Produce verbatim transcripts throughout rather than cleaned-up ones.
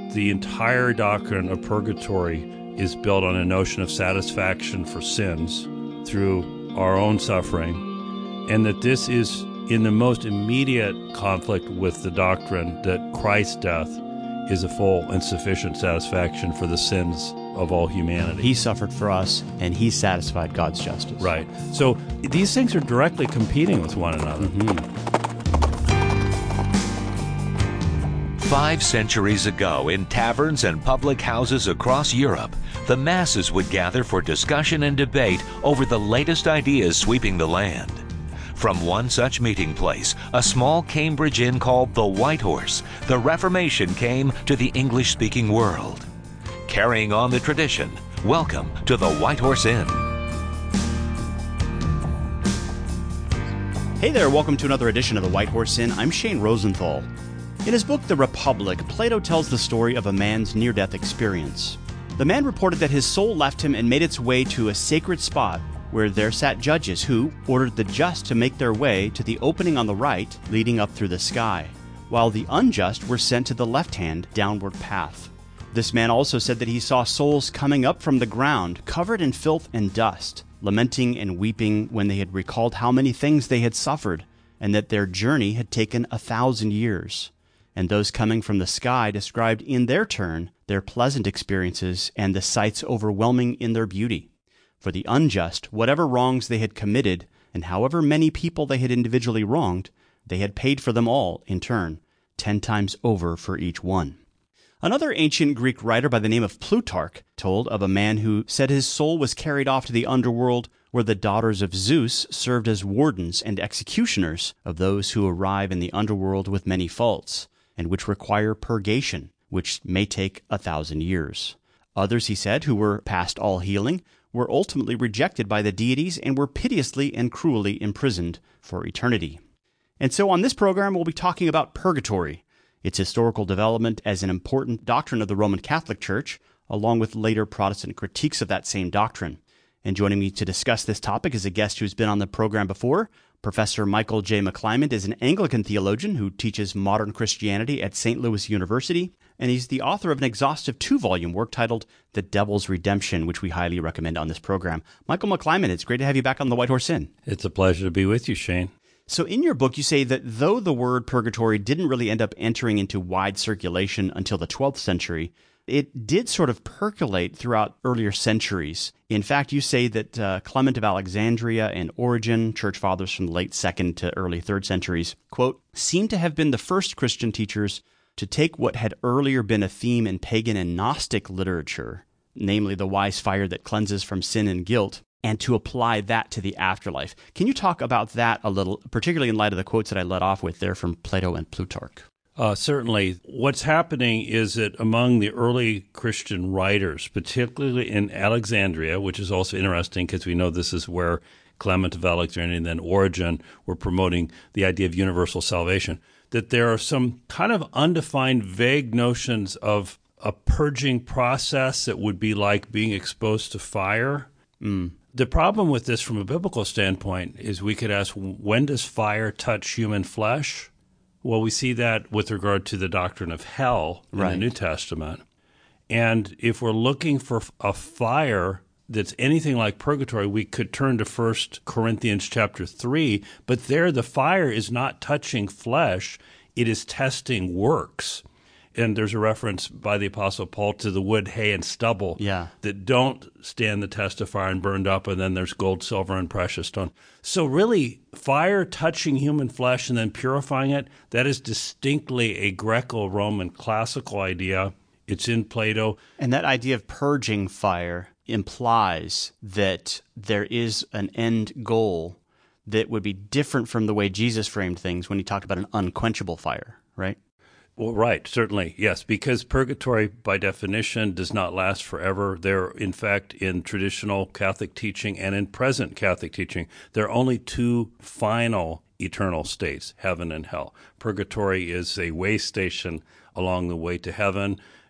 the entire doctrine of purgatory is built on a notion of satisfaction for sins through our own suffering, and that this is in the most immediate conflict with the doctrine that Christ's death is a full and sufficient satisfaction for the sins of all humanity. He suffered for us, and he satisfied God's justice. Right. So these things are directly competing with one another. Mm-hmm. Five centuries ago, in taverns and public houses across Europe, the masses would gather for discussion and debate over the latest ideas sweeping the land. From one such meeting place, a small Cambridge inn called the White Horse, the Reformation came to the English-speaking world. Carrying on the tradition, welcome to the White Horse Inn. Hey there, welcome to another edition of the White Horse Inn. I'm Shane Rosenthal. In his book, The Republic, Plato tells the story of a man's near-death experience. The man reported that his soul left him and made its way to a sacred spot where there sat judges who ordered the just to make their way to the opening on the right leading up through the sky, while the unjust were sent to the left-hand downward path. This man also said that he saw souls coming up from the ground, covered in filth and dust, lamenting and weeping when they had recalled how many things they had suffered, and that their journey had taken a thousand years. And those coming from the sky described in their turn their pleasant experiences and the sights overwhelming in their beauty. For the unjust, whatever wrongs they had committed, and however many people they had individually wronged, they had paid for them all in turn, ten times over for each one. Another ancient Greek writer by the name of Plutarch told of a man who said his soul was carried off to the underworld, where the daughters of Zeus served as wardens and executioners of those who arrive in the underworld with many faults, and which require purgation, which may take a thousand years. Others, he said, who were past all healing, were ultimately rejected by the deities and were piteously and cruelly imprisoned for eternity. And so on this program, we'll be talking about purgatory, its historical development as an important doctrine of the Roman Catholic Church, along with later Protestant critiques of that same doctrine. And joining me to discuss this topic is a guest who's been on the program before. Professor Michael J. McClymont is an Anglican theologian who teaches modern Christianity at Saint Louis University, and he's the author of an exhaustive two-volume work titled The Devil's Redemption, which we highly recommend on this program. Michael McClymont, it's great to have you back on the White Horse Inn. It's a pleasure to be with you, Shane. So in your book, you say that though the word purgatory didn't really end up entering into wide circulation until the twelfth century, it did sort of percolate throughout earlier centuries. In fact, you say that uh, Clement of Alexandria and Origen, church fathers from the late second to early third centuries, quote, seem to have been the first Christian teachers to take what had earlier been a theme in pagan and Gnostic literature, namely the wise fire that cleanses from sin and guilt, and to apply that to the afterlife. Can you talk about that a little, particularly in light of the quotes that I led off with there from Plato and Plutarch? Uh, certainly. What's happening is that among the early Christian writers, particularly in Alexandria, which is also interesting because we know this is where Clement of Alexandria and then Origen were promoting the idea of universal salvation, that there are some kind of undefined, vague notions of a purging process that would be like being exposed to fire. Mm. The problem with this from a biblical standpoint is we could ask, when does fire touch human flesh? Well, we see that with regard to the doctrine of hell in right. the New Testament. And if we're looking for a fire that's anything like purgatory, we could turn to First Corinthians chapter three, but there the fire is not touching flesh, it is testing works. And there's a reference by the Apostle Paul to the wood, hay, and stubble yeah. that don't stand the test of fire and burned up, and then there's gold, silver, and precious stone. So really, fire touching human flesh and then purifying it, that is distinctly a Greco-Roman classical idea. It's in Plato. And that idea of purging fire implies that there is an end goal that would be different from the way Jesus framed things when he talked about an unquenchable fire, right? Well, right, certainly, yes, because purgatory, by definition, does not last forever. There, in fact, in traditional Catholic teaching and in present Catholic teaching, there are only two final eternal states, heaven and hell. Purgatory is a way station along the way to heaven,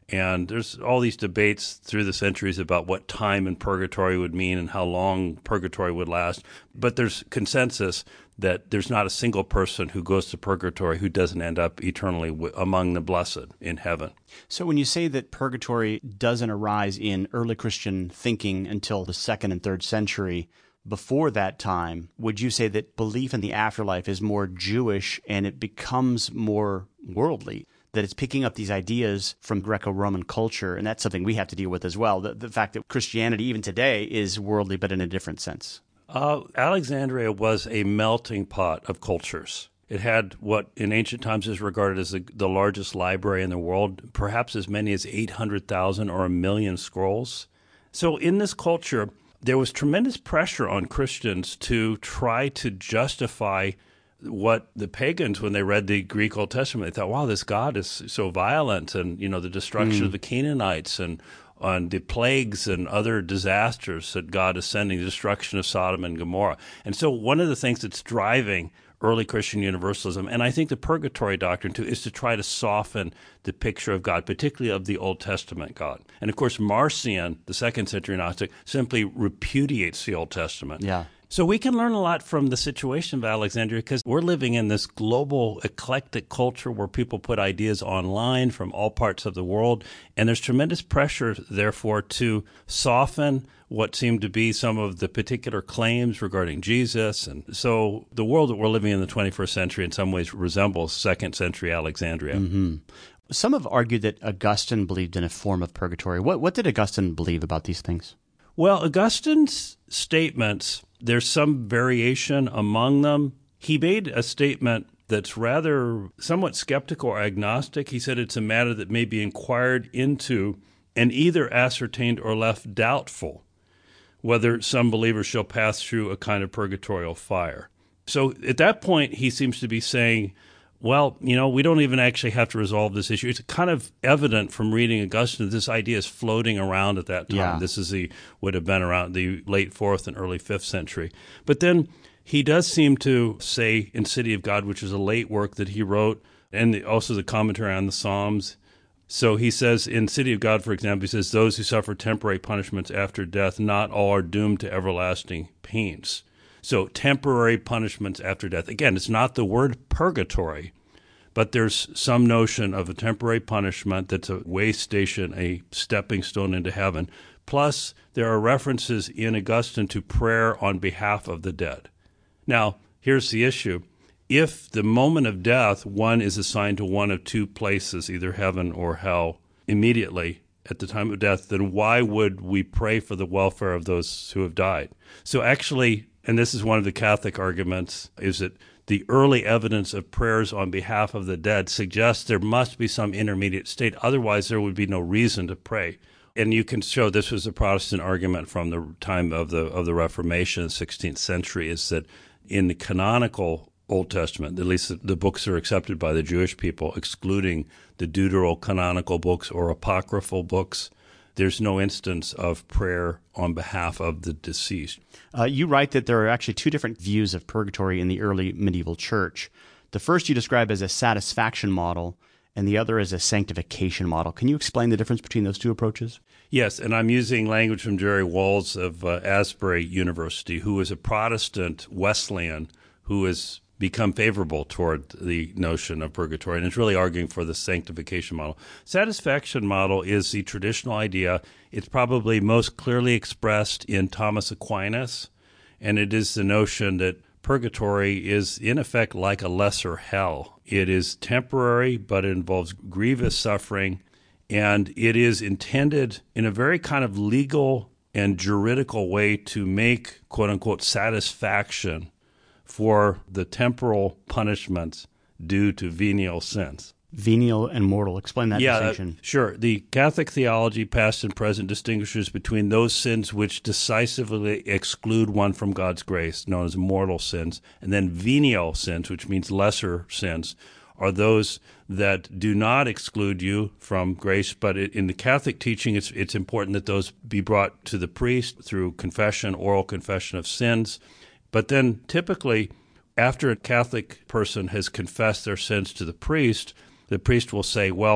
And there's all these debates through the centuries about what time in purgatory would mean and how long purgatory would last. But there's consensus that there's not a single person who goes to purgatory who doesn't end up eternally w- among the blessed in heaven. So when you say that purgatory doesn't arise in early Christian thinking until the second and third century, before that time, would you say that belief in the afterlife is more Jewish and it becomes more worldly? That it's picking up these ideas from Greco-Roman culture, and that's something we have to deal with as well. The, the fact that Christianity, even today, is worldly, but in a different sense. Uh, Alexandria was a melting pot of cultures. It had what in ancient times is regarded as the, the largest library in the world, perhaps as many as eight hundred thousand or a million scrolls. So in this culture, there was tremendous pressure on Christians to try to justify what the pagans, when they read the Greek Old Testament, they thought, wow, this God is so violent, and, you know, the destruction mm. of the Canaanites and on the plagues and other disasters that God is sending, the destruction of Sodom and Gomorrah. And so one of the things that's driving early Christian universalism, and I think the purgatory doctrine too, is to try to soften the picture of God, particularly of the Old Testament God. And of course, Marcion, the second century Gnostic, simply repudiates the Old Testament. Yeah. So we can learn a lot from the situation of Alexandria because we're living in this global eclectic culture where people put ideas online from all parts of the world, and there's tremendous pressure, therefore, to soften what seem to be some of the particular claims regarding Jesus. And so the world that we're living in the twenty-first century in some ways resembles second century Alexandria. Mm-hmm. Some have argued that Augustine believed in a form of purgatory. What, what did Augustine believe about these things? Well, Augustine's statements, there's some variation among them. He made a statement that's rather somewhat skeptical or agnostic. He said it's a matter that may be inquired into and either ascertained or left doubtful whether some believers shall pass through a kind of purgatorial fire. So at that point, he seems to be saying, well, you know, we don't even actually have to resolve this issue. It's kind of evident from reading Augustine that this idea is floating around at that time. Yeah. This is the would have been around the late fourth and early fifth century. But then he does seem to say in City of God, which is a late work that he wrote, and the, also the commentary on the Psalms. So he says in City of God, for example, he says, those who suffer temporary punishments after death, not all are doomed to everlasting pains. So temporary punishments after death. Again, it's not the word purgatory, but there's some notion of a temporary punishment that's a way station, a stepping stone into heaven. Plus, there are references in Augustine to prayer on behalf of the dead. Now, here's the issue. If the moment of death, one is assigned to one of two places, either heaven or hell, immediately at the time of death, then why would we pray for the welfare of those who have died? So actually, and this is one of the Catholic arguments, is that the early evidence of prayers on behalf of the dead suggests there must be some intermediate state. Otherwise, there would be no reason to pray. And you can show this was a Protestant argument from the time of the of the Reformation, the sixteenth century, is that in the canonical Old Testament, at least the, the books are accepted by the Jewish people, excluding the deuterocanonical books or apocryphal books, there's no instance of prayer on behalf of the deceased. Uh, you write that there are actually two different views of purgatory in the early medieval church. The first you describe as a satisfaction model, and the other as a sanctification model. Can you explain the difference between those two approaches? Yes, and I'm using language from Jerry Walls of uh, Asbury University, who is a Protestant Wesleyan who has become favorable toward the notion of purgatory, and is really arguing for the sanctification model. Satisfaction model is the traditional idea. It's probably most clearly expressed in Thomas Aquinas, and it is the notion that purgatory is, in effect, like a lesser hell. It is temporary, but it involves grievous suffering, and it is intended in a very kind of legal and juridical way to make, quote-unquote, satisfaction for the temporal punishments due to venial sins. Venial and mortal. Explain that yeah, distinction. Uh, sure. The Catholic theology, past and present, distinguishes between those sins which decisively exclude one from God's grace, known as mortal sins, and then venial sins, which means lesser sins, are those that do not exclude you from grace. But it, in the Catholic teaching, it's it's important that those be brought to the priest through confession, oral confession of sins. But then typically, after a Catholic person has confessed their sins to the priest, the priest will say, well,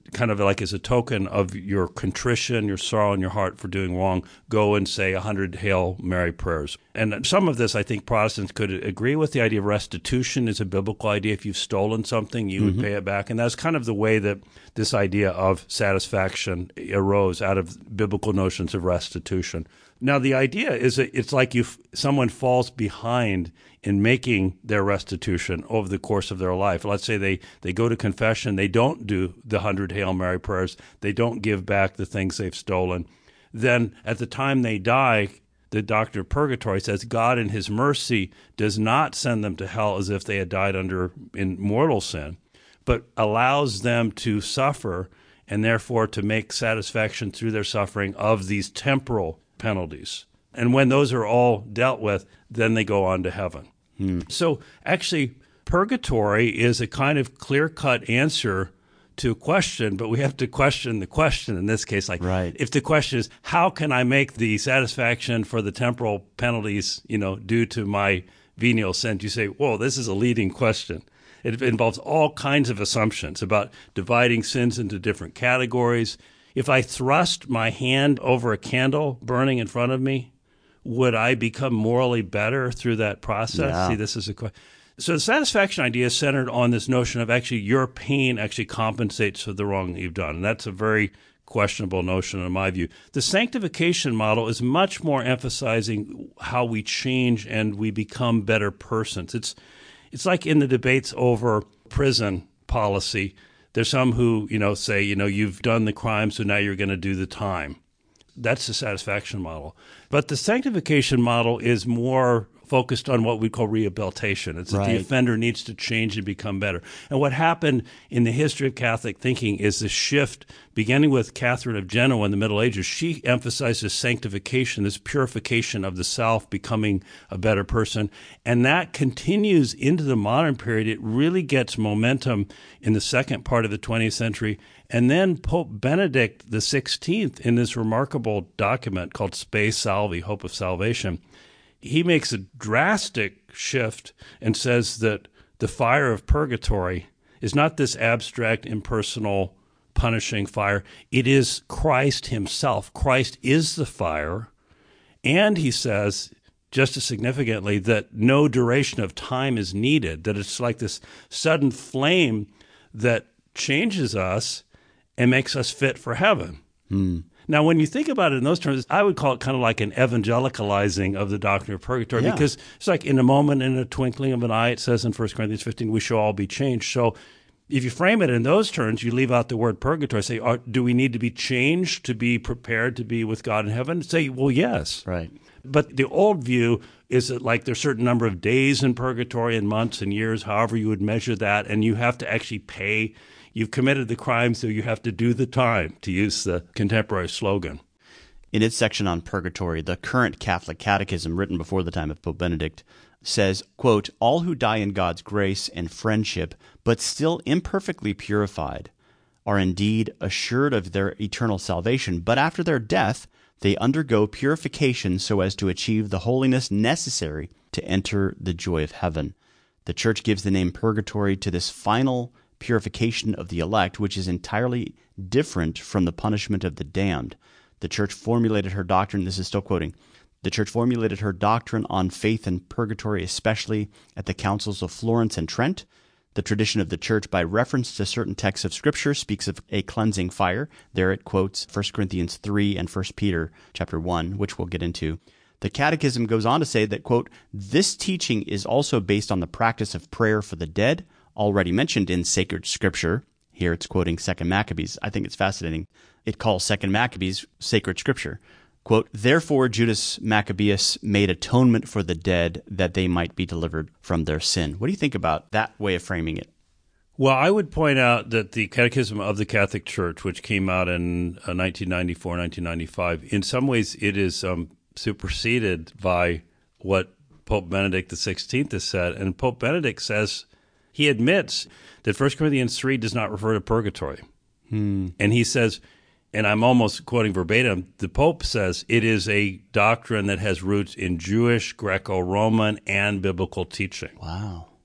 kind of like as a token of your contrition, your sorrow in your heart for doing wrong, go and say a hundred Hail Mary prayers. And some of this, I think Protestants could agree with. The idea of restitution is a biblical idea. If you've stolen something, you mm-hmm. would pay it back. And that's kind of the way that this idea of satisfaction arose out of biblical notions of restitution. Now, the idea is that it's like you someone falls behind in making their restitution over the course of their life. Let's say they, they go to confession, they don't do the hundred Hail Mary prayers, they don't give back the things they've stolen. Then at the time they die, the doctrine of purgatory says God in his mercy does not send them to hell as if they had died under in mortal sin, but allows them to suffer and therefore to make satisfaction through their suffering of these temporal penalties. And when those are all dealt with, then they go on to heaven. Hmm. So actually, purgatory is a kind of clear-cut answer to a question, but we have to question the question in this case. Like, right. If the question is, how can I make the satisfaction for the temporal penalties, you know, due to my venial sin? You say, whoa, this is a leading question. It involves all kinds of assumptions about dividing sins into different categories. If I thrust my hand over a candle burning in front of me, would I become morally better through that process? Yeah. See, this is a question. So the satisfaction idea is centered on this notion of actually your pain actually compensates for the wrong that you've done. And that's a very questionable notion in my view. The sanctification model is much more emphasizing how we change and we become better persons. It's it's like in the debates over prison policy. There's some who, you know, say, you know, you've done the crime, so now you're going to do the time. That's the satisfaction model. But the sanctification model is more focused on what we call rehabilitation. It's that right. the offender needs to change and become better. And what happened in the history of Catholic thinking is the shift, beginning with Catherine of Genoa in the Middle Ages. She emphasizes sanctification, this purification of the self, becoming a better person. And that continues into the modern period. It really gets momentum in the second part of the twentieth century. And then Pope Benedict the sixteenth, in this remarkable document called Spe Salvi, Hope of Salvation, he makes a drastic shift and says that the fire of purgatory is not this abstract, impersonal, punishing fire. It is Christ himself. Christ is the fire. And he says, just as significantly, that no duration of time is needed, that it's like this sudden flame that changes us and makes us fit for heaven. Hmm. Now, when you think about it in those terms, I would call it kind of like an evangelicalizing of the doctrine of purgatory, yeah. because it's like in a moment, in a twinkling of an eye, it says in First Corinthians fifteen, we shall all be changed. So if you frame it in those terms, you leave out the word purgatory. Say, are, do we need to be changed to be prepared to be with God in heaven? Say, well, yes. Right. But the old view is that like there's a certain number of days in purgatory and months and years, however you would measure that, and you have to actually pay. You've committed the crime, so you have to do the time, to use the contemporary slogan. In its section on purgatory, the current Catholic Catechism, written before the time of Pope Benedict, says, quote, all who die in God's grace and friendship, but still imperfectly purified, are indeed assured of their eternal salvation, but after their death, they undergo purification so as to achieve the holiness necessary to enter the joy of heaven. The Church gives the name purgatory to this final purification of the elect, which is entirely different from the punishment of the damned. The Church formulated her doctrine, this is still quoting, the Church formulated her doctrine on faith and purgatory, especially at the councils of Florence and Trent. The tradition of the Church, by reference to certain texts of Scripture, speaks of a cleansing fire. There it quotes First Corinthians three and First Peter chapter one, which we'll get into. The Catechism goes on to say that, quote, this teaching is also based on the practice of prayer for the dead, already mentioned in sacred Scripture. Here it's quoting Second Maccabees. I think it's fascinating. It calls Second Maccabees sacred Scripture. Quote, therefore Judas Maccabeus made atonement for the dead that they might be delivered from their sin. What do you think about that way of framing it? Well, I would point out that the Catechism of the Catholic Church, which came out in uh, nineteen ninety-four, nineteen ninety-five, in some ways it is um, superseded by what Pope Benedict the sixteenth has said. And Pope Benedict says, he admits that First Corinthians three does not refer to purgatory. Hmm. And he says, and I'm almost quoting verbatim, the Pope says it is a doctrine that has roots in Jewish, Greco-Roman, and biblical teaching. Wow.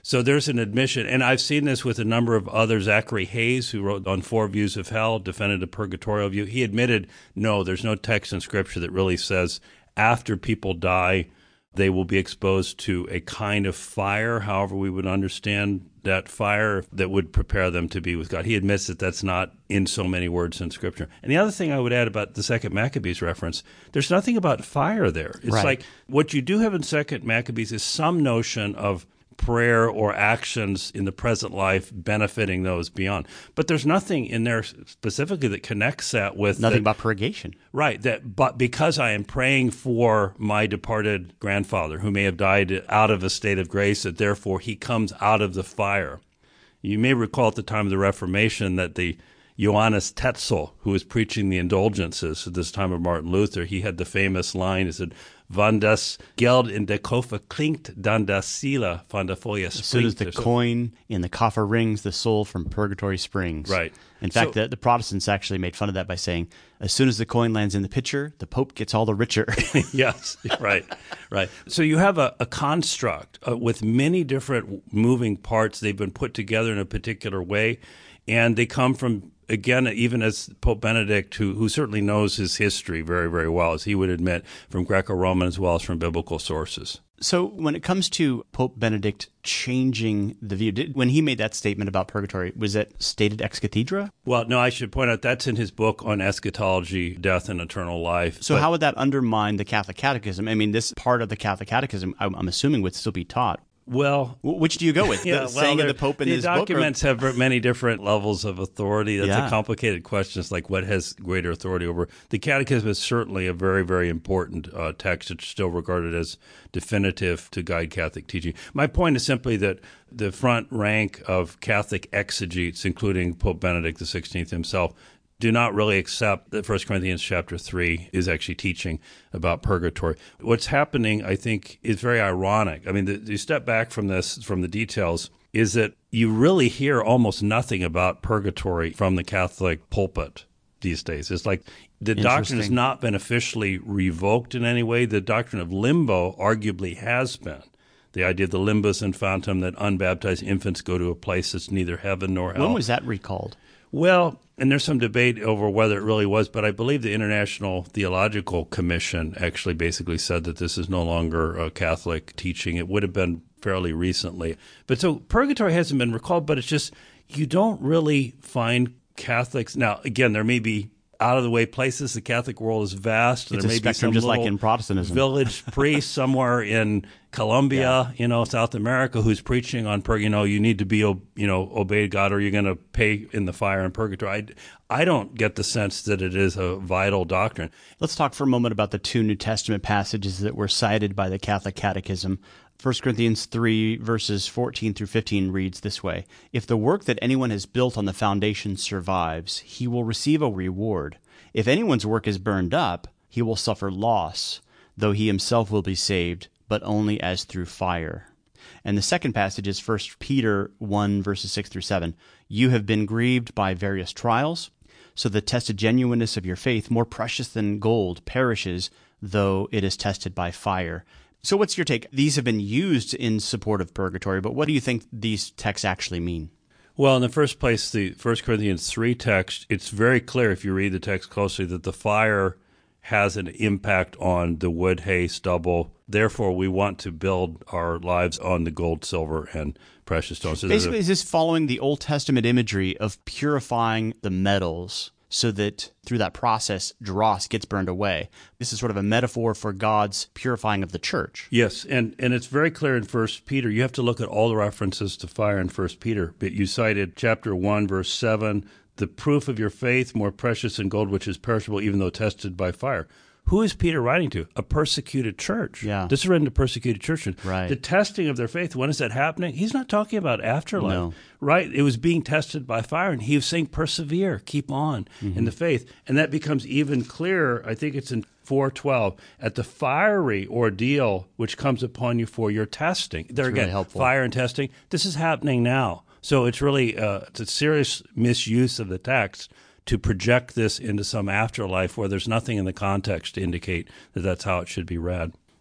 So there's an admission, and I've seen this with a number of others. Zachary Hayes, who wrote on Four Views of Hell, defended a purgatorial view. He admitted, no, there's no text in Scripture that really says after people die, they will be exposed to a kind of fire, however we would understand that fire, that would prepare them to be with God. He admits that that's not in so many words in Scripture. And the other thing I would add about the Second Maccabees reference, there's nothing about fire there. It's right. like what you do have in Second Maccabees is some notion of prayer or actions in the present life benefiting those beyond. But there's nothing in there specifically that connects that with... Nothing the, about purgation. Right. That, but because I am praying for my departed grandfather who may have died out of a state of grace, that therefore he comes out of the fire. You may recall at the time of the Reformation that the Johannes Tetzel, who was preaching the indulgences at this time of Martin Luther, he had the famous line, he said, "Wann das Geld in der Koffer klingt, dann das Seele von der Feuer springt." As soon as the coin in the coffer rings, the soul from purgatory springs. Right. In fact, So- the, the Protestants actually made fun of that by saying, as soon as the coin lands in the pitcher, the Pope gets all the richer. Yes, right, right. So you have a, a construct uh, with many different moving parts. They've been put together in a particular way, and they come from, again, even as Pope Benedict, who, who certainly knows his history very, very well, as he would admit, from Greco-Roman as well as from biblical sources. So when it comes to Pope Benedict changing the view, did, when he made that statement about purgatory, was that stated ex cathedra? Well, no, I should point out that's in his book on eschatology, death, and eternal life. So But- how would that undermine the Catholic Catechism? I mean, this part of the Catholic Catechism, I'm, I'm assuming, would still be taught. Well, Wh- Which do you go with? yeah, the well, saying of they're- the Pope in the his book? or- documents have many different levels of authority. That's Yeah. a complicated question. It's like what has greater authority over. The Catechism is certainly a very, very important uh, text. It's still regarded as definitive to guide Catholic teaching. My point is simply that the front rank of Catholic exegetes, including Pope Benedict the sixteenth himself, do not really accept that First Corinthians chapter three is actually teaching about purgatory. What's happening, I think, is very ironic. I mean, the, you step back from this, from the details, is that you really hear almost nothing about purgatory from the Catholic pulpit these days. It's like the doctrine has Interesting. not been officially revoked in any way. The doctrine of limbo arguably has been. The idea of the limbus infantum, that unbaptized infants go to a place that's neither heaven nor hell. When was that recalled? Well, and there's some debate over whether it really was, but I believe the International Theological Commission actually basically said that this is no longer a Catholic teaching. It would have been fairly recently. But so purgatory hasn't been recalled, but it's just you don't really find Catholics. Now, again, there may be out-of-the-way places. The Catholic world is vast. It's there a may spectrum be some just like little in Protestantism. village priest somewhere in Colombia, you know, South America, who's preaching on, purg- you know, you need to be, you know, obey God or you're going to pay in the fire in purgatory. I, I don't get the sense that it is a vital doctrine. Let's talk for a moment about the two New Testament passages that were cited by the Catholic Catechism. First Corinthians three, verses fourteen through fifteen reads this way: "If the work that anyone has built on the foundation survives, he will receive a reward. If anyone's work is burned up, he will suffer loss, though he himself will be saved, but only as through fire." And the second passage is First Peter one, verses six through seven. "You have been grieved by various trials, so the tested genuineness of your faith, more precious than gold, perishes, though it is tested by fire." So what's your take? These have been used in support of purgatory, but what do you think these texts actually mean? Well, in the first place, the First Corinthians three text, it's very clear if you read the text closely that the fire has an impact on the wood, hay, stubble. Therefore, we want to build our lives on the gold, silver, and precious stones. So there's a- Basically, is this following the Old Testament imagery of purifying the metals so that through that process, dross gets burned away? This is sort of a metaphor for God's purifying of the church. Yes, and, and it's very clear in First Peter. You have to look at all the references to fire in First Peter. But you cited chapter one, verse seven, "The proof of your faith, more precious than gold, which is perishable, even though tested by fire." Who is Peter writing to? A persecuted church. Yeah. This is written to persecuted churches. Right. The testing of their faith, when is that happening? He's not talking about afterlife. No. Right? It was being tested by fire, and he was saying, persevere, keep on Mm-hmm. in the faith. And that becomes even clearer, I think it's in four twelve, at the fiery ordeal which comes upon you for your testing. There That's really again, helpful. fire and testing. This is happening now. So it's really uh, it's a serious misuse of the text to project this into some afterlife where there's nothing in the context to indicate that that's how it should be read.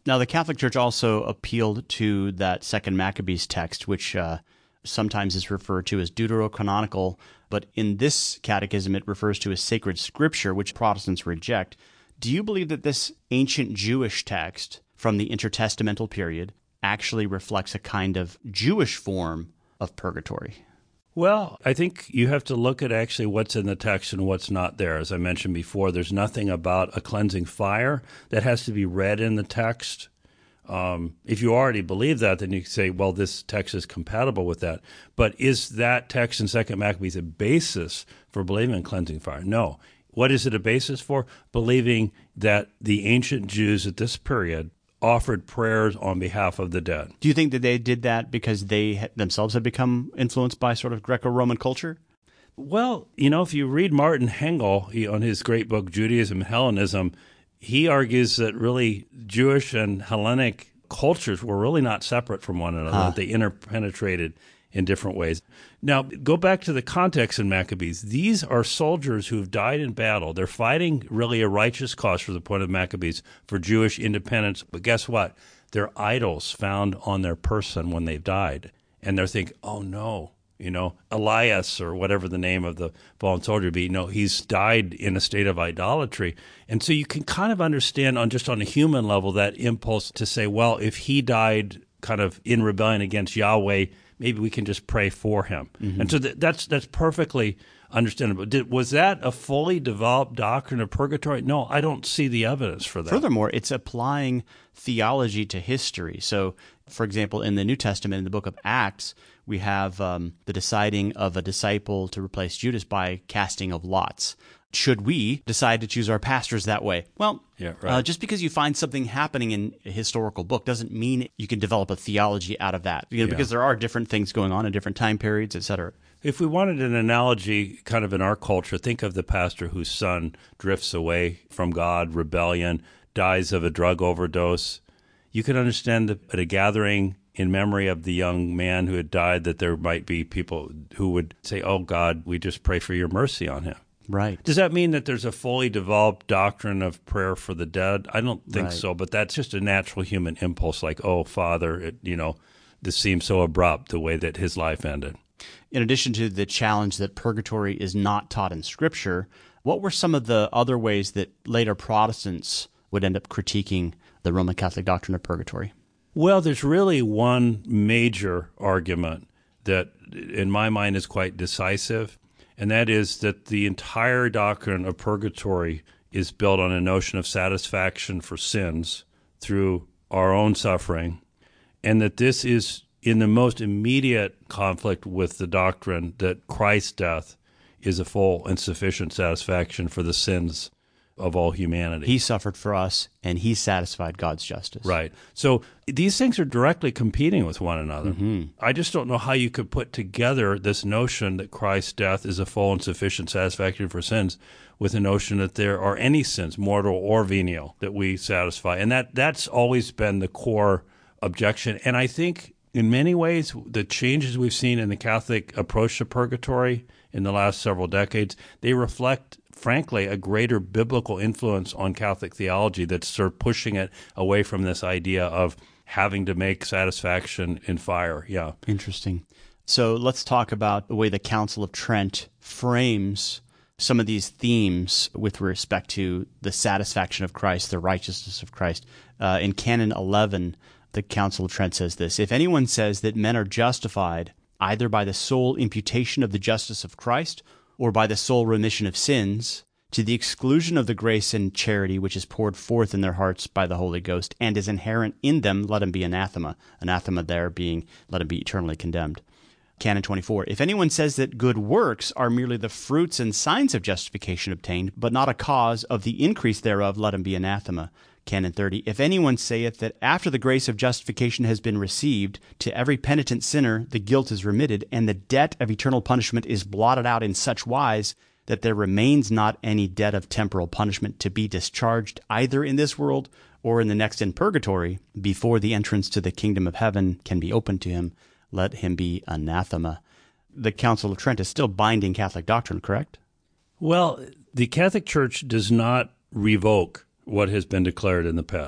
Now, the Catholic Church also appealed to that Second Maccabees text, which uh, sometimes is referred to as deuterocanonical, but in this catechism it refers to as sacred scripture, which Protestants reject. Do you believe that this ancient Jewish text from the intertestamental period actually reflects a kind of Jewish form of purgatory? Well, I think you have to look at actually what's in the text and what's not there. As I mentioned before, there's nothing about a cleansing fire that has to be read in the text. Um, if you already believe that, then you can say, well, this text is compatible with that. But is that text in Second Maccabees a basis for believing in cleansing fire? No. What is it a basis for? Believing that the ancient Jews at this period offered prayers on behalf of the dead. Do you think that they did that because they themselves had become influenced by sort of Greco-Roman culture? Well, you know, if you read Martin Hengel he, on his great book, Judaism and Hellenism, he argues that really Jewish and Hellenic cultures were really not separate from one another. Huh. They interpenetrated in different ways. Now, go back to the context in Maccabees. These are soldiers who have died in battle. They're fighting really a righteous cause from the point of Maccabees for Jewish independence. But guess what? They're idols found on their person when they've died. And they're thinking, oh, no, you know, Elias or whatever the name of the fallen soldier be, no, he's died in a state of idolatry. And so you can kind of understand on just on a human level that impulse to say, well, if he died kind of in rebellion against Yahweh, maybe we can just pray for him. Mm-hmm. And so th- that's that's perfectly understandable. Did, was that a fully developed doctrine of purgatory? No, I don't see the evidence for that. Furthermore, it's applying theology to history. So, for example, in the New Testament, in the book of Acts, we have um, the deciding of a disciple to replace Judas by casting of lots. Should we decide to choose our pastors that way? Well, yeah, right. uh, just because you find something happening in a historical book doesn't mean you can develop a theology out of that, you know, yeah. because there are different things going on in different time periods, et cetera. If we wanted an analogy kind of in our culture, think of the pastor whose son drifts away from God, rebellion, dies of a drug overdose. You can understand that at a gathering in memory of the young man who had died, that there might be people who would say, oh, God, we just pray for your mercy on him. Right. Does that mean that there's a fully developed doctrine of prayer for the dead? I don't think right. so, but that's just a natural human impulse like, oh, Father, it, you know, this seems so abrupt, the way that his life ended. In addition to the challenge that purgatory is not taught in Scripture, what were some of the other ways that later Protestants would end up critiquing the Roman Catholic doctrine of purgatory? Well, there's really one major argument that, in my mind, is quite decisive, and that is that the entire doctrine of purgatory is built on a notion of satisfaction for sins through our own suffering, and that this is in the most immediate conflict with the doctrine that Christ's death is a full and sufficient satisfaction for the sins of all humanity. He suffered for us, and he satisfied God's justice. Right. So these things are directly competing with one another. Mm-hmm. I just don't know how you could put together this notion that Christ's death is a full and sufficient satisfaction for sins with the notion that there are any sins, mortal or venial, that we satisfy. And that that's always been the core objection. And I think in many ways, the changes we've seen in the Catholic approach to purgatory in the last several decades, they reflect, frankly, a greater biblical influence on Catholic theology that's sort of pushing it away from this idea of having to make satisfaction in fire. Yeah. Interesting. So let's talk about the way the Council of Trent frames some of these themes with respect to the satisfaction of Christ, the righteousness of Christ. Uh, in Canon eleven, the Council of Trent says this: if anyone says that men are justified either by the sole imputation of the justice of Christ or by the sole remission of sins, to the exclusion of the grace and charity which is poured forth in their hearts by the Holy Ghost and is inherent in them, let him be anathema. Anathema there being, let him be eternally condemned. Canon twenty-four, if anyone says that good works are merely the fruits and signs of justification obtained, but not a cause of the increase thereof, let him be anathema. Canon thirty, if anyone saith that after the grace of justification has been received, to every penitent sinner the guilt is remitted, and the debt of eternal punishment is blotted out in such wise that there remains not any debt of temporal punishment to be discharged either in this world or in the next in purgatory, before the entrance to the kingdom of heaven can be opened to him, let him be anathema. The Council of Trent is still binding Catholic doctrine, correct? Well, the Catholic Church does not revoke what has been declared in the past.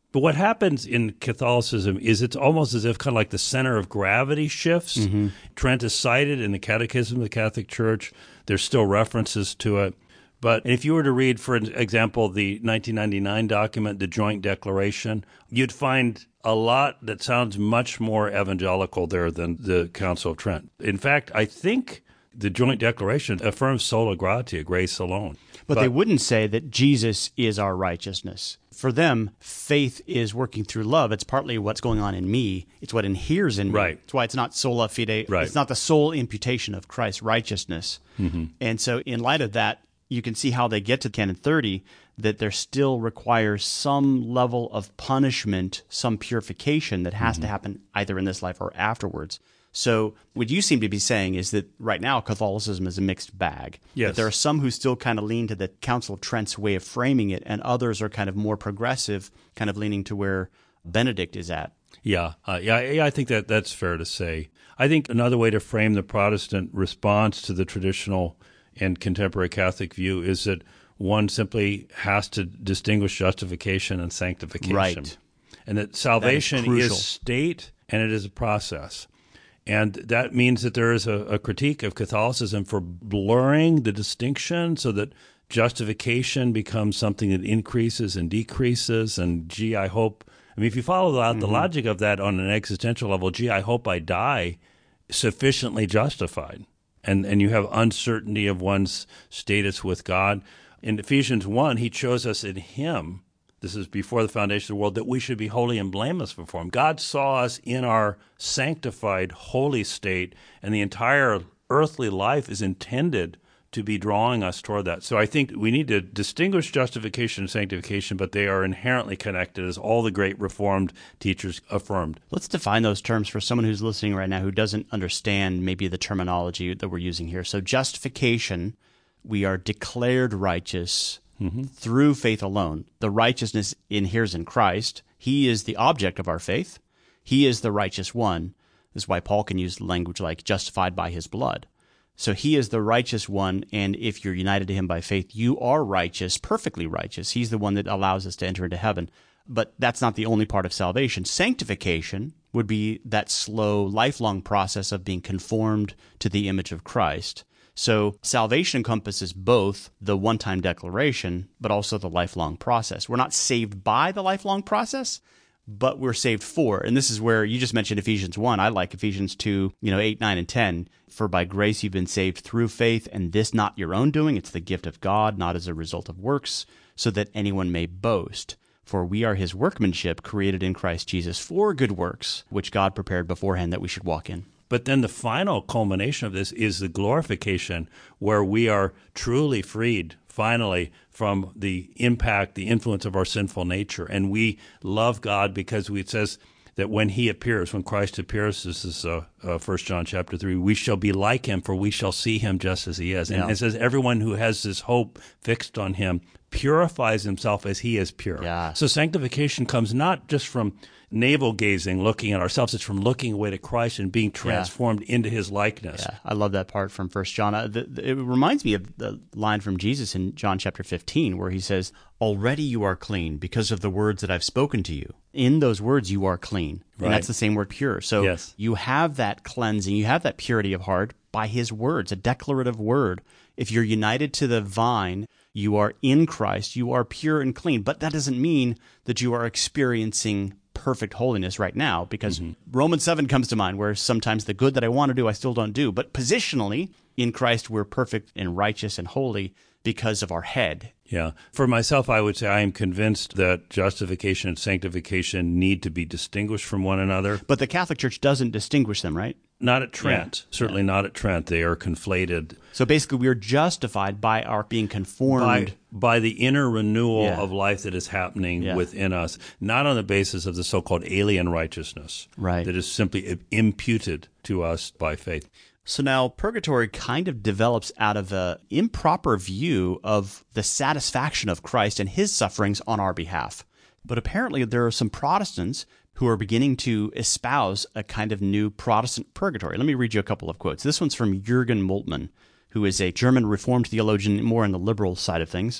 But what happens in Catholicism is it's almost as if kind of like the center of gravity shifts. Mm-hmm. Trent is cited in the Catechism of the Catholic Church. There's still references to it. But if you were to read, for example, the nineteen ninety-nine document, the Joint Declaration, you'd find a lot that sounds much more evangelical there than the Council of Trent. In fact, I think the Joint Declaration affirms sola gratia, grace alone. But, but they wouldn't say that Jesus is our righteousness. For them, faith is working through love. It's partly what's going on in me. It's what inheres in me. Right. That's why it's not sola fide. Right. It's not the sole imputation of Christ's righteousness. Mm-hmm. And so in light of that, you can see how they get to Canon thirty, that there still requires some level of punishment, some purification that has mm-hmm. to happen either in this life or afterwards. So what you seem to be saying is that right now Catholicism is a mixed bag. Yes. That there are some who still kind of lean to the Council of Trent's way of framing it, and others are kind of more progressive, kind of leaning to where Benedict is at. Yeah, uh, yeah, yeah. I think that that's fair to say. I think another way to frame the Protestant response to the traditional and contemporary Catholic view is that one simply has to distinguish justification and sanctification. Right. And that salvation that is, is state and it is a process. And that means that there is a, a critique of Catholicism for blurring the distinction so that justification becomes something that increases and decreases. And, gee, I hope, I mean, if you follow out mm-hmm. the logic of that on an existential level, gee, I hope I die sufficiently justified. And and you have uncertainty of one's status with God. In Ephesians one, he chose us in him, this is before the foundation of the world, that we should be holy and blameless before him. God saw us in our sanctified, holy state, and the entire earthly life is intended to be drawing us toward that. So I think we need to distinguish justification and sanctification, but they are inherently connected, as all the great Reformed teachers affirmed. Let's define those terms for someone who's listening right now who doesn't understand maybe the terminology that we're using here. So justification, we are declared righteous mm-hmm. through faith alone. The righteousness inheres in Christ. He is the object of our faith. He is the righteous one. This is why Paul can use language like justified by his blood. So he is the righteous one, and if you're united to him by faith, you are righteous, perfectly righteous. He's the one that allows us to enter into heaven. But that's not the only part of salvation. Sanctification would be that slow, lifelong process of being conformed to the image of Christ. So salvation encompasses both the one-time declaration, but also the lifelong process. We're not saved by the lifelong process, but we're saved for. And this is where you just mentioned Ephesians one. I like Ephesians two, you know, eight, nine, and ten. For by grace you've been saved through faith, and this not your own doing. It's the gift of God, not as a result of works, so that anyone may boast. For we are his workmanship, created in Christ Jesus for good works, which God prepared beforehand that we should walk in. But then the final culmination of this is the glorification, where we are truly freed, finally, from the impact, the influence of our sinful nature. And we love God because we, it says that when he appears, when Christ appears, this is uh, uh, First John chapter three, we shall be like him, for we shall see him just as he is. And yeah. it says everyone who has this hope fixed on him purifies himself as he is pure. Yeah. So sanctification comes not just from navel-gazing, looking at ourselves. It's from looking away to Christ and being transformed yeah. into his likeness. Yeah, I love that part from First John. Uh, the, the, it reminds me of the line from Jesus in John chapter fifteen, where he says, already you are clean because of the words that I've spoken to you. In those words, you are clean. Right. And that's the same word, pure. So yes. you have that cleansing, you have that purity of heart by his words, a declarative word. If you're united to the vine, you are in Christ, you are pure and clean. But that doesn't mean that you are experiencing perfect holiness right now, because mm-hmm. Romans seven comes to mind, where sometimes the good that I want to do, I still don't do. But positionally, in Christ, we're perfect and righteous and holy because of our head. Yeah. For myself, I would say I am convinced that justification and sanctification need to be distinguished from one another. But the Catholic Church doesn't distinguish them, right? Not at Trent. Yeah. Certainly yeah. not at Trent. They are conflated. So basically, we are justified by our being conformed. By, by the inner renewal yeah. of life that is happening yeah. within us, not on the basis of the so-called alien righteousness right. that is simply imputed to us by faith. So now purgatory kind of develops out of an improper view of the satisfaction of Christ and his sufferings on our behalf. But apparently there are some Protestants who are beginning to espouse a kind of new Protestant purgatory. Let me read you a couple of quotes. This one's from Jürgen Moltmann, who is a German Reformed theologian more on the liberal side of things.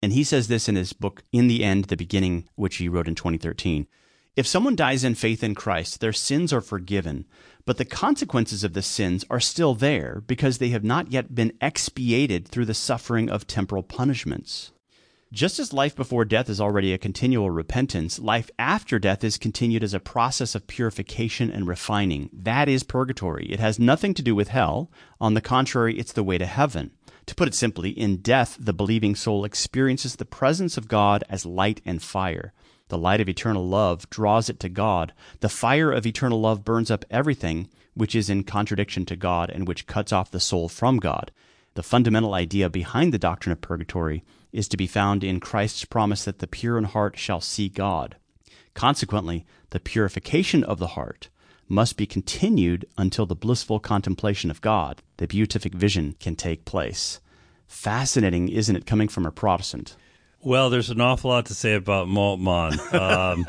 And he says this in his book, In the End, the Beginning, which he wrote in twenty thirteen. If someone dies in faith in Christ, their sins are forgiven, but the consequences of the sins are still there because they have not yet been expiated through the suffering of temporal punishments. Just as life before death is already a continual repentance, life after death is continued as a process of purification and refining. That is purgatory. It has nothing to do with hell. On the contrary, it's the way to heaven. To put it simply, in death, the believing soul experiences the presence of God as light and fire. The light of eternal love draws it to God. The fire of eternal love burns up everything which is in contradiction to God and which cuts off the soul from God. The fundamental idea behind the doctrine of purgatory is to be found in Christ's promise that the pure in heart shall see God. Consequently, the purification of the heart must be continued until the blissful contemplation of God, the beatific vision, can take place. Fascinating, isn't it, coming from a Protestant? Well, there's an awful lot to say about Moltmann. Um,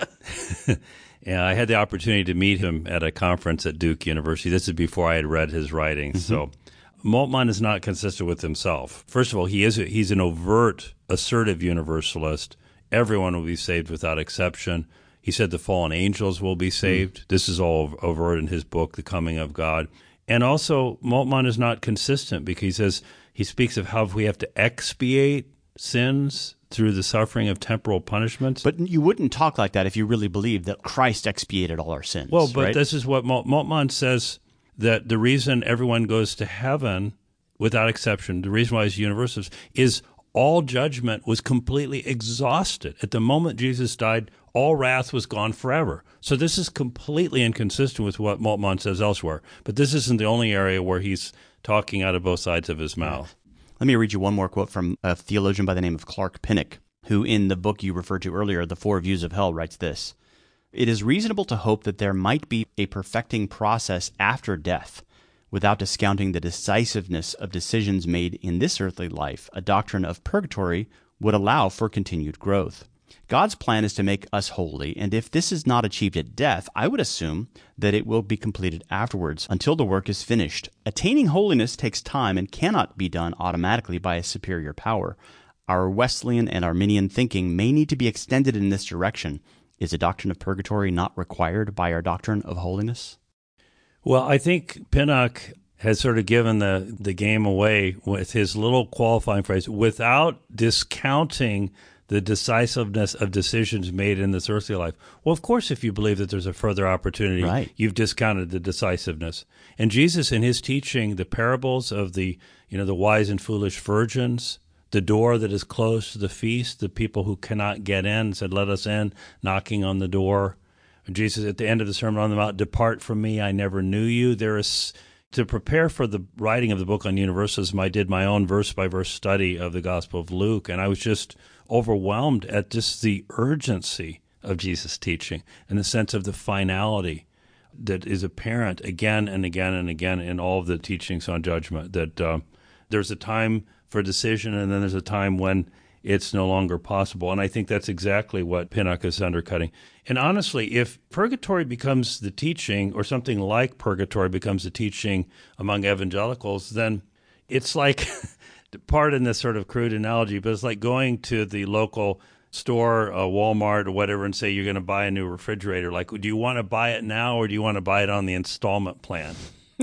and I had the opportunity to meet him at a conference at Duke University. This is before I had read his writings. Mm-hmm. So Moltmann is not consistent with himself. First of all, he is a, he's an overt, assertive universalist. Everyone will be saved without exception. He said the fallen angels will be saved. Mm-hmm. This is all overt in his book, The Coming of God. And also, Moltmann is not consistent because he says he speaks of how we have to expiate sins through the suffering of temporal punishments. But you wouldn't talk like that if you really believed that Christ expiated all our sins. Well, but right? This is what Moltmann says, that the reason everyone goes to heaven, without exception, the reason why he's universalist, is all judgment was completely exhausted. At the moment Jesus died, all wrath was gone forever. So this is completely inconsistent with what Moltmann says elsewhere. But this isn't the only area where he's talking out of both sides of his mouth. Let me read you one more quote from a theologian by the name of Clark Pinnock, who in the book you referred to earlier, The Four Views of Hell, writes this: "It is reasonable to hope that there might be a perfecting process after death. Without discounting the decisiveness of decisions made in this earthly life, a doctrine of purgatory would allow for continued growth. God's plan is to make us holy, and if this is not achieved at death, I would assume that it will be completed afterwards, until the work is finished. Attaining holiness takes time and cannot be done automatically by a superior power. Our Wesleyan and Arminian thinking may need to be extended in this direction. Is a doctrine of purgatory not required by our doctrine of holiness?" Well, I think Pinnock has sort of given the, the game away with his little qualifying phrase, without discounting the decisiveness of decisions made in this earthly life. Well, of course, if you believe that there's a further opportunity, right, you've discounted the decisiveness. And Jesus, in his teaching, the parables of the, you know, the wise and foolish virgins, the door that is closed to the feast, the people who cannot get in, said, "Let us in," knocking on the door. Jesus, at the end of the Sermon on the Mount, "Depart from me, I never knew you." There is, to prepare for the writing of the book on universalism, I did my own verse-by-verse study of the Gospel of Luke, and I was just overwhelmed at just the urgency of Jesus' teaching and the sense of the finality that is apparent again and again and again in all of the teachings on judgment, that uh, there's a time for decision and then there's a time when it's no longer possible. And I think that's exactly what Pinnock is undercutting. And honestly, if purgatory becomes the teaching, or something like purgatory becomes the teaching among evangelicals, then it's like, pardon this sort of crude analogy, but it's like going to the local store, uh, Walmart or whatever, and say you're going to buy a new refrigerator. Like, do you want to buy it now or do you want to buy it on the installment plan?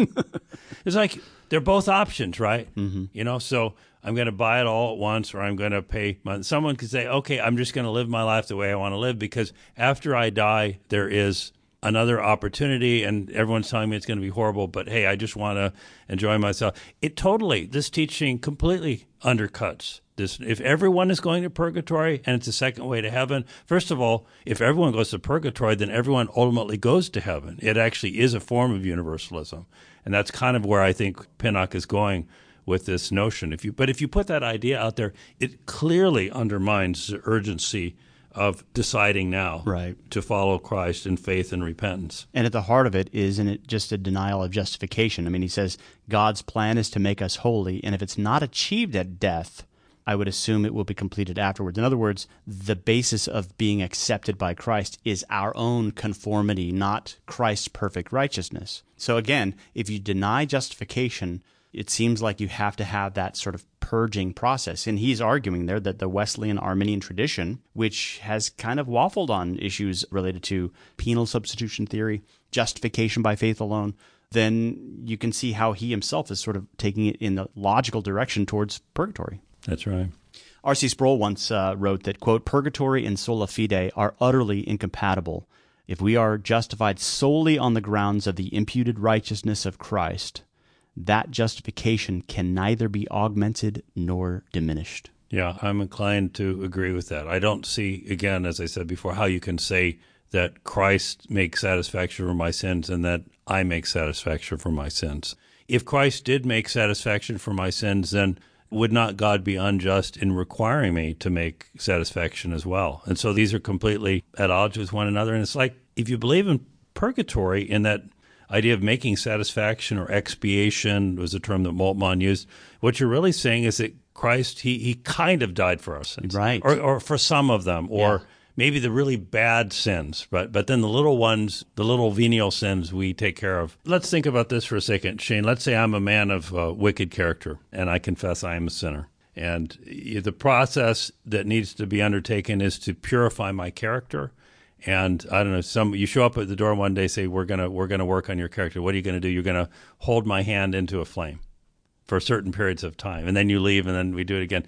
It's like, they're both options, right? Mm-hmm. You know, so I'm going to buy it all at once, or I'm going to pay money. Someone could say, okay, I'm just going to live my life the way I want to live, because after I die, there is another opportunity, and everyone's telling me it's going to be horrible, but hey, I just want to enjoy myself. It totally, this teaching completely undercuts this. If everyone is going to purgatory and it's a second way to heaven, first of all, if everyone goes to purgatory, then everyone ultimately goes to heaven. It actually is a form of universalism. And that's kind of where I think Pinnock is going with this notion. If you, but if you put that idea out there, it clearly undermines the urgency of deciding now right. to follow Christ in faith and repentance. And at the heart of it is in it just a denial of justification. I mean, he says God's plan is to make us holy, and if it's not achieved at death, I would assume it will be completed afterwards. In other words, the basis of being accepted by Christ is our own conformity, not Christ's perfect righteousness. So again, if you deny justification, it seems like you have to have that sort of purging process. And he's arguing there that the Wesleyan Arminian tradition, which has kind of waffled on issues related to penal substitution theory, justification by faith alone, then you can see how he himself is sort of taking it in the logical direction towards purgatory. That's right. R C Sproul once uh, wrote that, quote, "Purgatory and sola fide are utterly incompatible. If we are justified solely on the grounds of the imputed righteousness of Christ, that justification can neither be augmented nor diminished." Yeah, I'm inclined to agree with that. I don't see, again, as I said before, how you can say that Christ makes satisfaction for my sins and that I make satisfaction for my sins. If Christ did make satisfaction for my sins, then would not God be unjust in requiring me to make satisfaction as well? And so these are completely at odds with one another. And it's like, if you believe in purgatory, in that idea of making satisfaction, or expiation was a term that Moltmann used, what you're really saying is that Christ, he he kind of died for our sins. Right. Or, or for some of them, or Yeah. maybe the really bad sins, but but then the little ones, the little venial sins we take care of. Let's think about this for a second, Shane. Let's say I'm a man of uh, wicked character, and I confess I am a sinner. And the process that needs to be undertaken is to purify my character. And I don't know, some you show up at the door one day, say, we're gonna we're gonna work on your character. What are you gonna do? You're gonna hold my hand into a flame for certain periods of time, and then you leave, and then we do it again.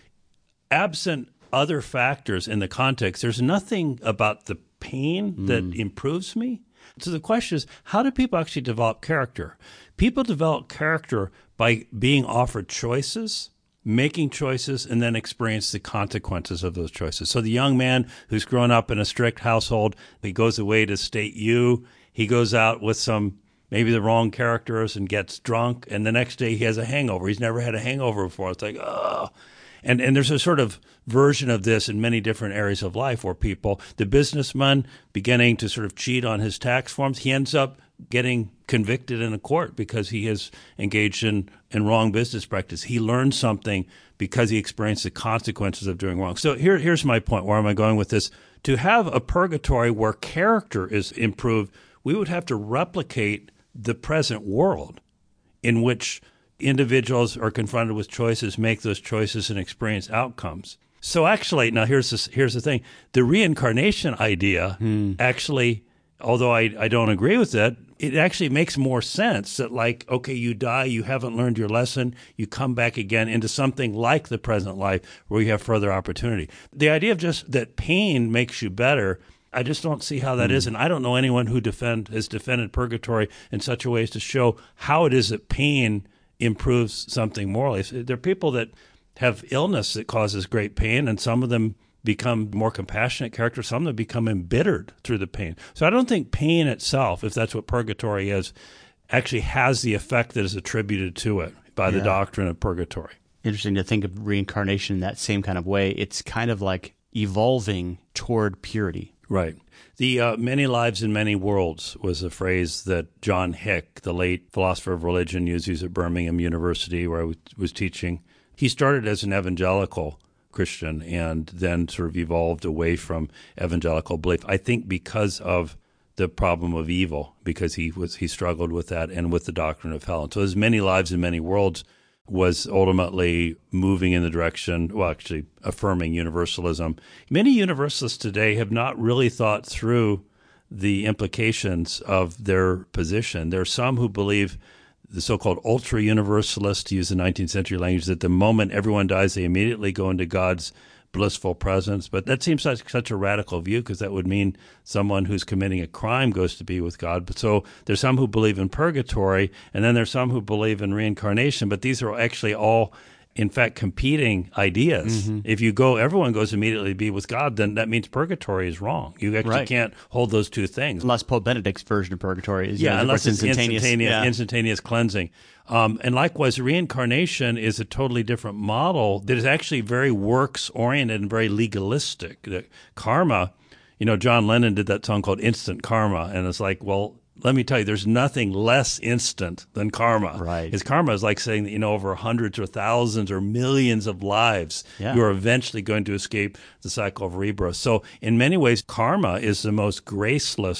Absent other factors in the context, there's nothing about the pain mm. that improves me. So the question is, how do people actually develop character? People develop character by being offered choices, making choices, and then experience the consequences of those choices. So the young man who's grown up in a strict household, he goes away to State U, he goes out with some, maybe the wrong characters, and gets drunk, and the next day he has a hangover. He's never had a hangover before. It's like, oh. And and there's a sort of version of this in many different areas of life where people, the businessman beginning to sort of cheat on his tax forms, he ends up getting convicted in a court because he has engaged in, in wrong business practice. He learned something because he experienced the consequences of doing wrong. So here, here's my point. Where am I going with this? To have a purgatory where character is improved, we would have to replicate the present world in which individuals are confronted with choices, make those choices, and experience outcomes. So actually, now here's this, here's the thing. The reincarnation idea hmm. actually, although I, I don't agree with it, it actually makes more sense that, like, okay, you die, you haven't learned your lesson, you come back again into something like the present life where you have further opportunity. The idea of just that pain makes you better, I just don't see how that mm. is. And I don't know anyone who defend has defended purgatory in such a way as to show how it is that pain improves something morally. There are people that have illness that causes great pain, and some of them become more compassionate characters. Some of them become embittered through the pain. So I don't think pain itself, if that's what purgatory is, actually has the effect that is attributed to it by the yeah. doctrine of purgatory. Interesting to think of reincarnation in that same kind of way. It's kind of like evolving toward purity. Right. The uh, many lives in many worlds was a phrase that John Hick, the late philosopher of religion, used at Birmingham University, where I w- was teaching. He started as an evangelical Christian and then sort of evolved away from evangelical belief, I think because of the problem of evil, because he was he struggled with that and with the doctrine of hell. And so his many lives in many worlds was ultimately moving in the direction, well, actually affirming universalism. Many universalists today have not really thought through the implications of their position. There are some who believe, the so-called ultra-universalists, to use the nineteenth century language, that the moment everyone dies, they immediately go into God's blissful presence. But that seems like such a radical view, because that would mean someone who's committing a crime goes to be with God. But so there's some who believe in purgatory, and then there's some who believe in reincarnation. But these are actually all, in fact, competing ideas. Mm-hmm. If you go, everyone goes immediately to be with God, then that means purgatory is wrong. You actually right. can't hold those two things. Unless Pope Benedict's version of purgatory is, yeah, you know, unless it's instantaneous, instantaneous, yeah. instantaneous cleansing. Um, and likewise, reincarnation is a totally different model that is actually very works-oriented and very legalistic. The karma, you know, John Lennon did that song called Instant Karma, and it's like, well, let me tell you, there's nothing less instant than karma. Right. Because karma is like saying that, you know, over hundreds or thousands or millions of lives, yeah. you are eventually going to escape the cycle of rebirth. So in many ways, karma is the most graceless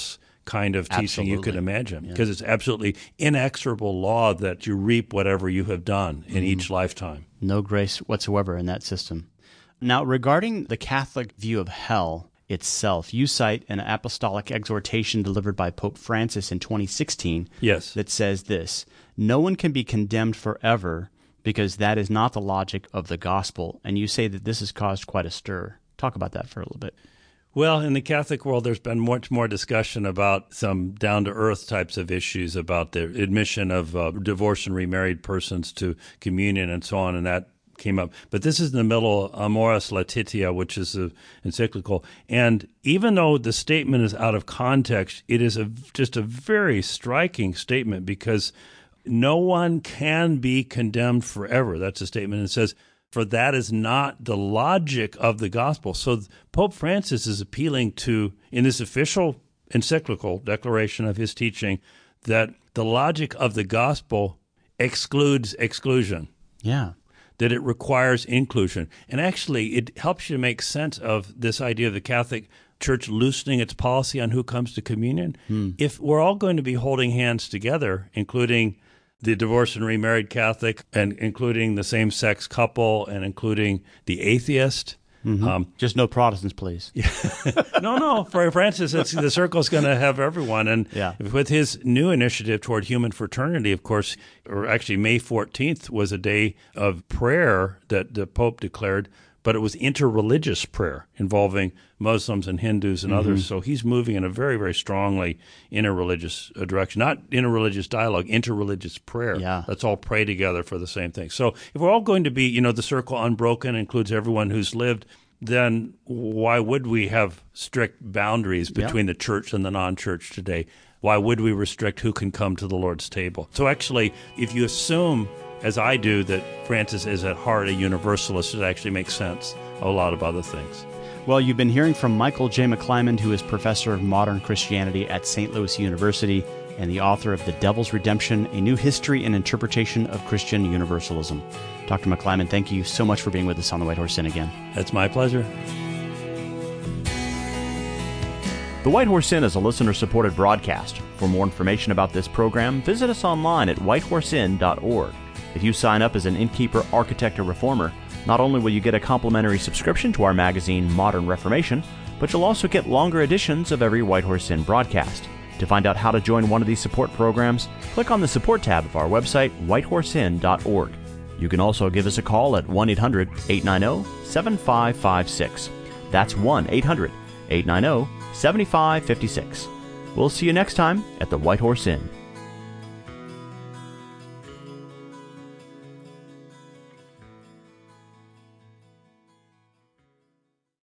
kind of teaching Absolutely. you could imagine, Yeah. because it's absolutely inexorable law that you reap whatever you have done in Mm-hmm. each lifetime. No grace whatsoever in that system. Now, regarding the Catholic view of hell itself, you cite an apostolic exhortation delivered by Pope Francis in twenty sixteen Yes. that says this: "No one can be condemned forever because that is not the logic of the gospel." And you say that this has caused quite a stir. Talk about that for a little bit. Well, in the Catholic world, there's been much more discussion about some down-to-earth types of issues about the admission of uh, divorced and remarried persons to communion and so on, and that came up. But this is in the middle of Amoris Laetitia, which is an encyclical. And even though the statement is out of context, it is a, just a very striking statement, because no one can be condemned forever. That's a statement. It says, for that is not the logic of the gospel. So Pope Francis is appealing to, in this official encyclical declaration of his teaching, that the logic of the gospel excludes exclusion, Yeah. that it requires inclusion. And actually, it helps you make sense of this idea of the Catholic Church loosening its policy on who comes to communion. Hmm. If we're all going to be holding hands together, including the divorced and remarried Catholic, and including the same-sex couple, and including the atheist. Mm-hmm. Um, Just no Protestants, please. no, no, for Francis, it's, the circle's going to have everyone. And Yeah. with his new initiative toward human fraternity, of course, or actually May fourteenth was a day of prayer that the Pope declared, but it was interreligious prayer involving Muslims and Hindus and Mm-hmm. others. So he's moving in a very, very strongly interreligious uh, direction. Not interreligious dialogue, interreligious prayer. Yeah. Let's all pray together for the same thing. So if we're all going to be, you know, the circle unbroken includes everyone who's lived, then why would we have strict boundaries between Yeah. the church and the non-church today? Why would we restrict who can come to the Lord's table? So actually, if you assume, as I do, that Francis is at heart a universalist, it actually makes sense of a lot of other things. Well, you've been hearing from Michael J. McClymond, who is professor of modern Christianity at Saint Louis University and the author of The Devil's Redemption, A New History and Interpretation of Christian Universalism. Doctor McClymond, thank you so much for being with us on The White Horse Inn again. That's my pleasure. The White Horse Inn is a listener-supported broadcast. For more information about this program, visit us online at white horse inn dot org. If you sign up as an innkeeper, architect, or reformer, not only will you get a complimentary subscription to our magazine, Modern Reformation, but you'll also get longer editions of every White Horse Inn broadcast. To find out how to join one of these support programs, click on the support tab of our website, white horse inn dot org. You can also give us a call at one eight hundred eight nine zero seven five five six. That's one eight hundred eight nine zero seven five five six. We'll see you next time at the White Horse Inn.